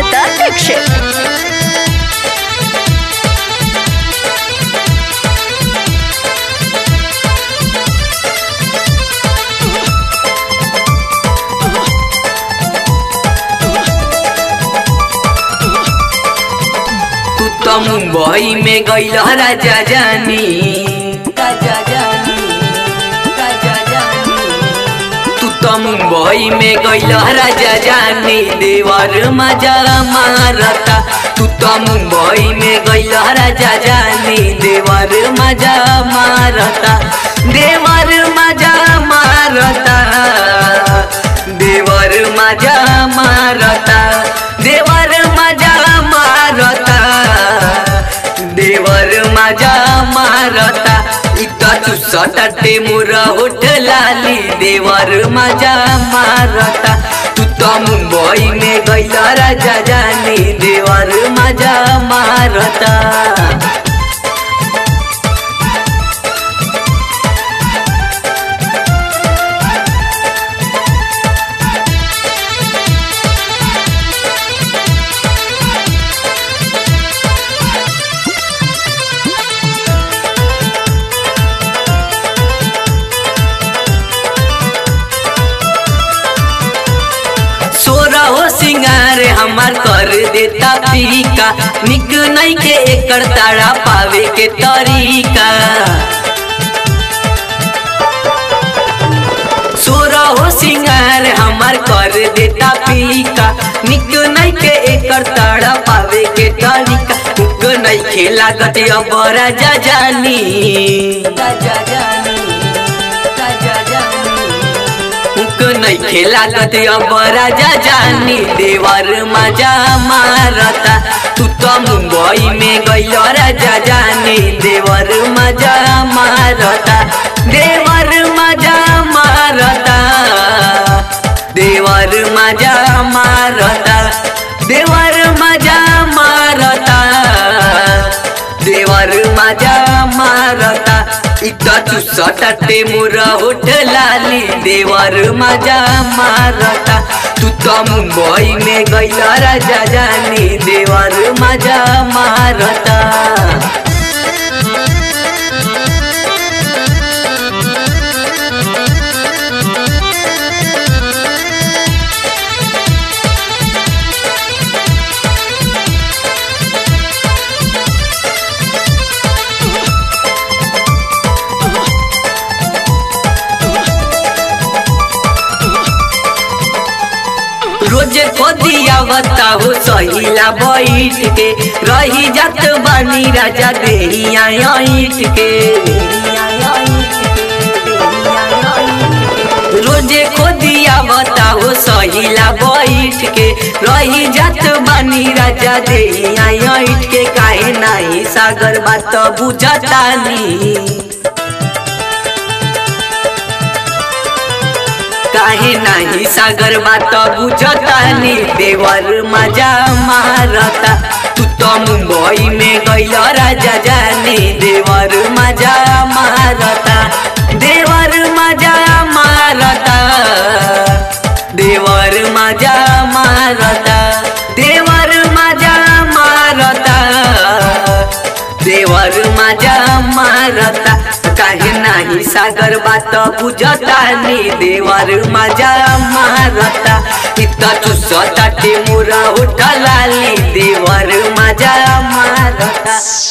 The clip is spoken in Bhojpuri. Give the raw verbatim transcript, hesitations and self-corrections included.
सुजाता दीक्षित। मुंबई में गईल राजा जानी राजा जानी राजा जानी तू तो मुंबई में गईल राजा जानी देवर मजा मारता। तू तो मुंबई में गईल राजा जानी देवर मजा मारता। देवर मजा मारता देवर मजा मारता देवर मजा मारता देवर मजा मारता। इता चुसटाटे मोरा होठ लाली देवर मजा मारता। तू तो मुंबई में गईल राजा जानी देवर मजा मारता। हो सिंगार हमार कर देता फीका निक नहीं के एकर तारा पावे के तरीका। सोरा हो सिंगार हमार कर देता फीका निक नहीं के एकर तारा पावे के तरीका। उक नहीं खेला गते अब राजा जानी राजा जानी राजा जानी नहीं खेला गते अब राजा जानी देवर मजा मारता। तू तो मुंबई में गईल राजा जानी देवर मजा मारता। देवर मजा मारता देवर मजा मारता देवर मजा मारता देवर मजा मारता। इता चुसटाटे मोरा होठ लाली देवर मजा मारता। तू तो मुंबई में गईल राजा जानी देवर मजा मारता। रोजे खोदिया बताओ सहीला बैठ के रही जात बानी राजा देहिया ईट के। रोजे खोदिया बताओ सहीला बैठ के रही जात बानी राजा देहिया ईट के। काहे नाही सागर बात बुझतानी काहे नाही सागर बात बुझतानी देवर मजा मारता। तू तो मुंबई में गईल राजा जानी देवर मजा मारता। देवर मजा मारता देवर मजा मारता देवर मजा मारता देवर मजा मारता। काहे नाही सागर बात बुझतानी देवर मजा मारता। इता चुसटाटे मोरा होठ लाली देवर मजा मारता।